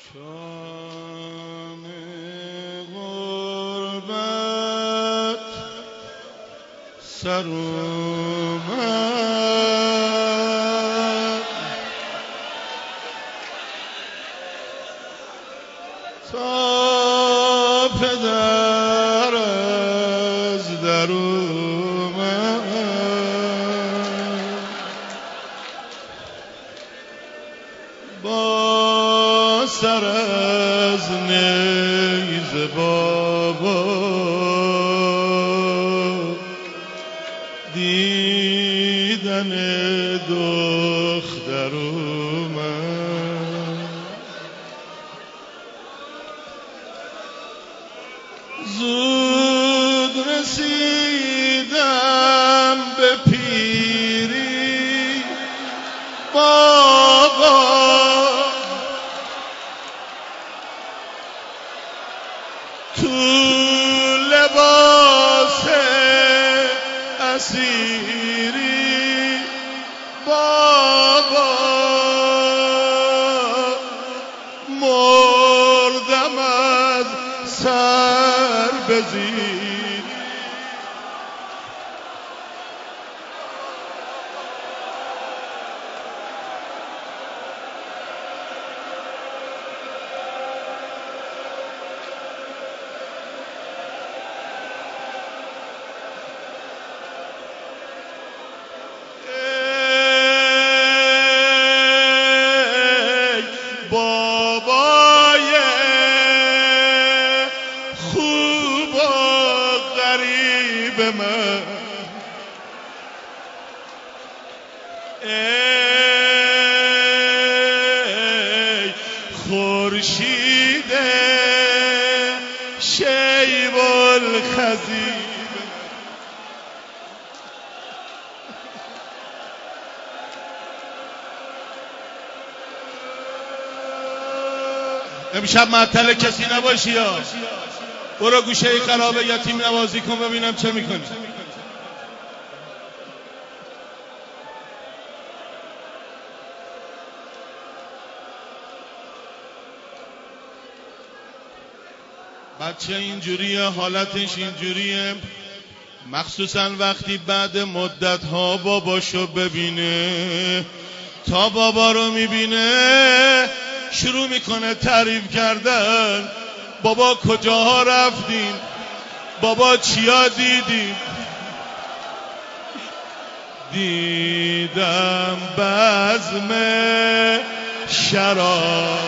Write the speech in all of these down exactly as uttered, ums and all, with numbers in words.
شام غربت سر اومد تا پدر از در اومد با سر از نیز بابا دیدن دختر اومد زود رسیدم به پیری بابا تو لباس اسیری بابا مردم از سر بزیر بابای خوب و غریب من ای خورشید شیب الخزیب امشب معطل کسی نباشی یا برو گوشه خراب یتیم نوازی کن ببینم چه میکنی. بچه اینجوریه، حالتش اینجوریه، مخصوصا وقتی بعد مدت ها باباشو ببینه. تا بابا رو میبینه شروع میکنه تعریف کردن. بابا کجاها رفتین؟ بابا چیا دیدین؟ دیدم بزم شراب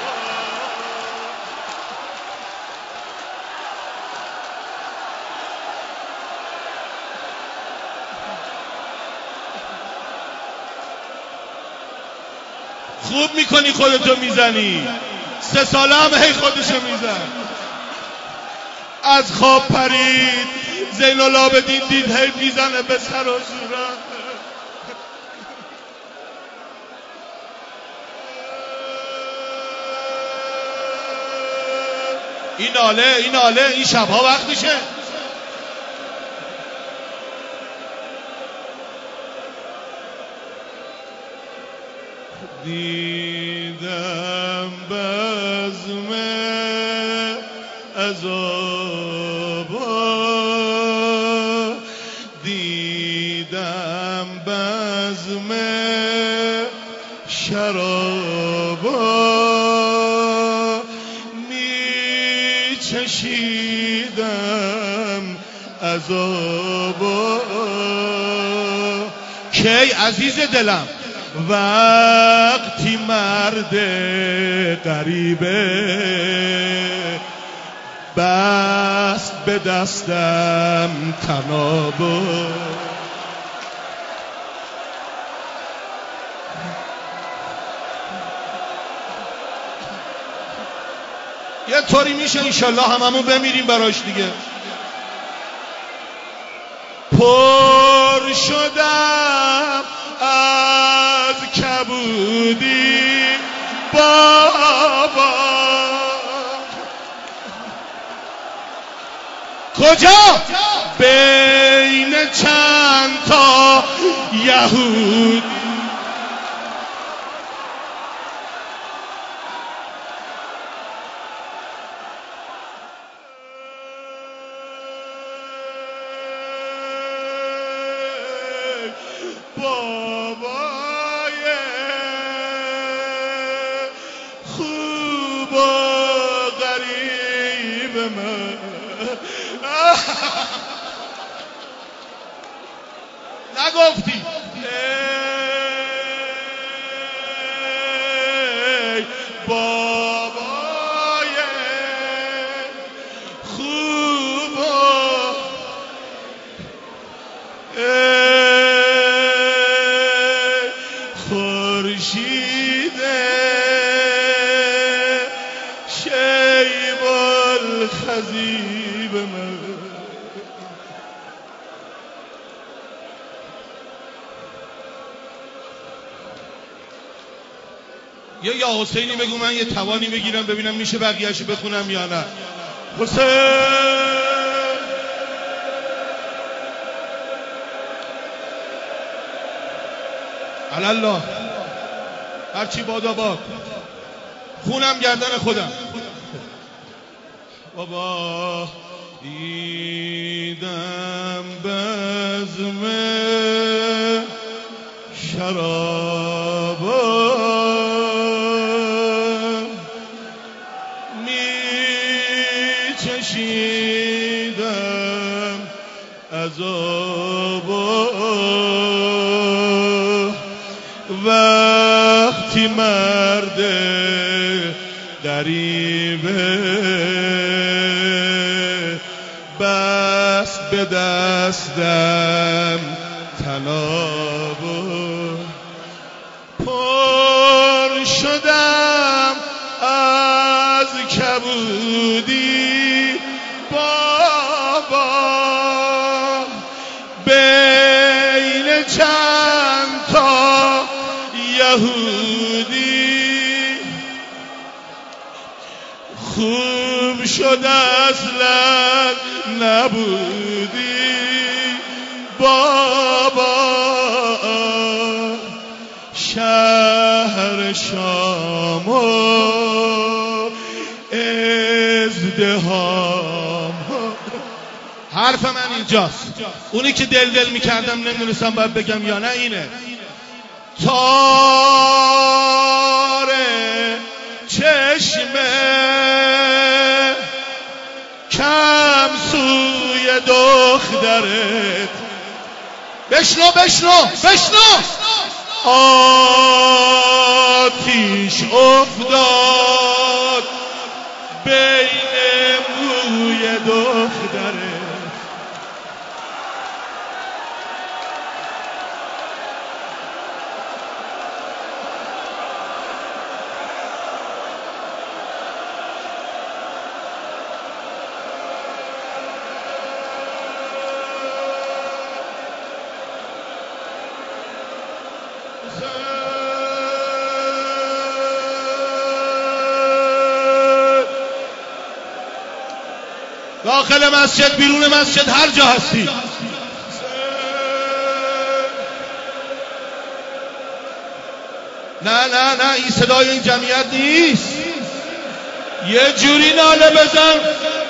خوب میکنی خودتو میزنی. سه ساله هم هی خودشو میزن. از خواب پرید، زین العابدین دید هی میزنه به سر و صورت. این ناله این ناله این شبها وقتشه. دیدم بزم عذابا، دیدم بزم شرابا، می چشیدم عذابا. کی عزیز دلم؟ وقتی مرد غریبه بست به دستم تنابو. یه طوری میشه انشالله هممون بمیریم براش دیگه. پر شدم از کبودی بابا. کجا؟ بین چند تا یهود بابای خوب و غریب من نگفتی ای بابای خوب و ای خورشید شیب الخضیب من یا یا حسینی بگو من یه توانی بگیرم ببینم میشه بقیه‌اشو بخونم یا نه. حسین الله هرچی بادا باد خونم گردن خودم. بابا دیدم بزم شرابا می چشیدم عذابا وقتی مرد غریبه بس به دستم طنابو پر شدم از کبودی بابا بین چند تا یهودی خوب شد اصلا نبودی بابا شهر شام و ازدهام. حرف من اینجاست، اونی که دل دل میکردم نمیدونستم باید بگم یا نه اینه: تار چشمه کم سوی دخترت. بشنو بشنو بشنو آتیش افتاد بین موی دخترت. داخل مسجد، بیرون مسجد، هر جا هستی، نه نه نه این صدای این جمعیت نیست. یه جوری ناله بزن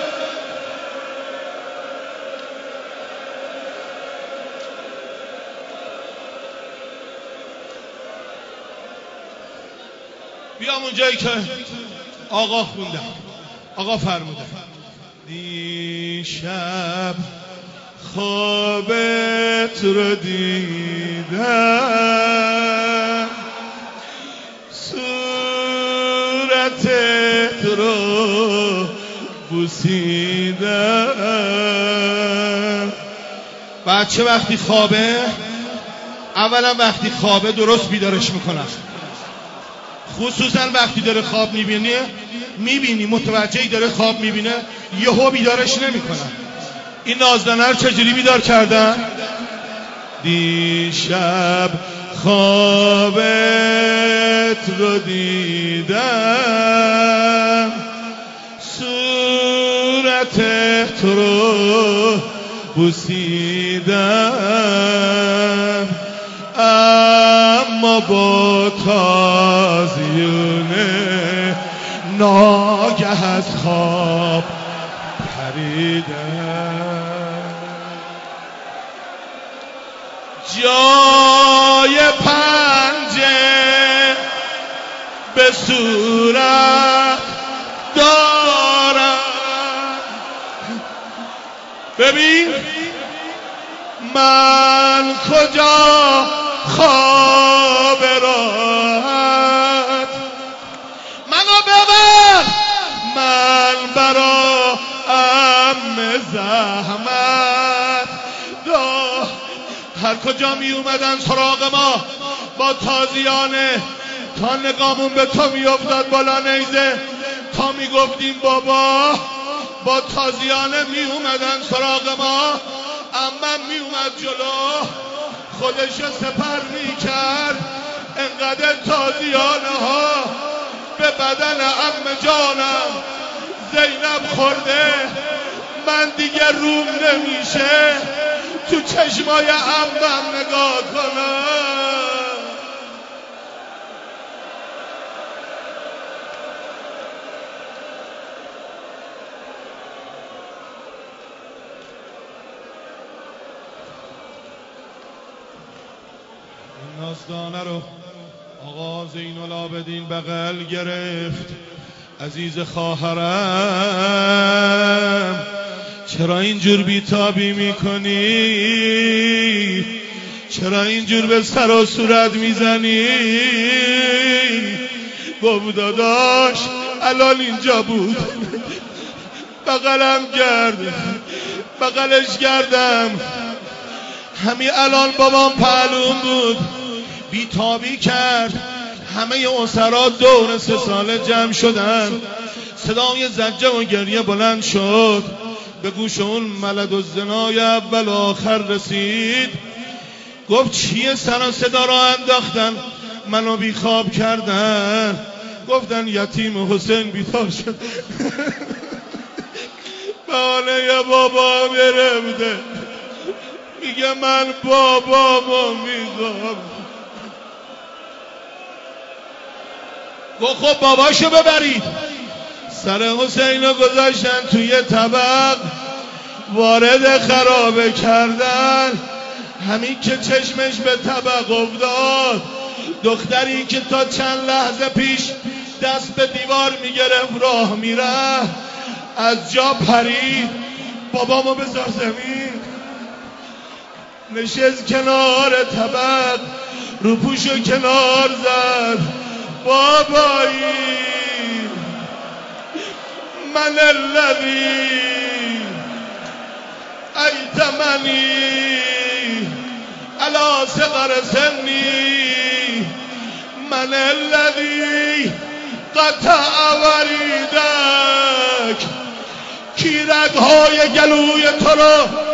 بیام اونجایی که آقا خوندم، آقا فرمودن: دیشب خوابت رو دیدم، صورتت رو بوسیدم. بچه وقتی خوابه، اولا وقتی خوابه درست بیدارش میکنن، خصوصا وقتی داره خواب میبینی میبینی متوجهی داره خواب میبینه، یهو بیدارش نمیکنن. این نازدانه رو چجوری بیدار کردن؟ دیشب خوابت رو دیدم، صورتت رو بوسیدم، اما با تازیونه ناگه از خواب پریدم. جای پنجه به صورت دارم. ببین من کجا خواب راحت منو ببر، من برا ام زحمت دا. هر کجا می اومدن سراغ ما با تازیانه، تا نگامون به تو می افتاد بالا نیزه، تا می گفتیم بابا، با تازیانه می اومدن سراغ ما. امم می اومد جلو، خودش سپر می کرد، انقدر تازیانه ها به بدن ام جانم زینب خورده، من دیگه روم نمیشه تو چشمای عمم نگاه کنم. این داستانه رو آقا زین العابدین بغل گرفت. عزیز خواهرم چرا اینجور بیتابی میکنی؟ چرا اینجور به سر و صورت میزنی؟ گفت داداش الان اینجا بود، بغلم گرد، بغلش گردم، همین الان بابام پهلوم بود، بیتابی کرد. همه اسرا دور سه ساله جمع شدن، صدای زجه و گریه بلند شد، به گوش اون ملد الزنای اول آخر رسید. گفت چیه سر و صدا را انداختن، منو بیخواب کردن. گفتن یتیم حسین بیدار شد. بانه بابا گرفته، میگه من بابامو میخوام. گفت خب باباشو ببرید. سر حسین رو گذاشتن توی طبق، وارد خرابه کردن. همین که چشمش به طبق افتاد، دختری که تا چند لحظه پیش دست به دیوار میگرفت راه میره، از جا پرید. بابامو بذار زمین. نشست کنار طبق، رو پوشو کنار زد. بابایی من الذی ایتمنی علی صغر سنی، من الذی قطع وریدک. کی رگهای گلوی تو رو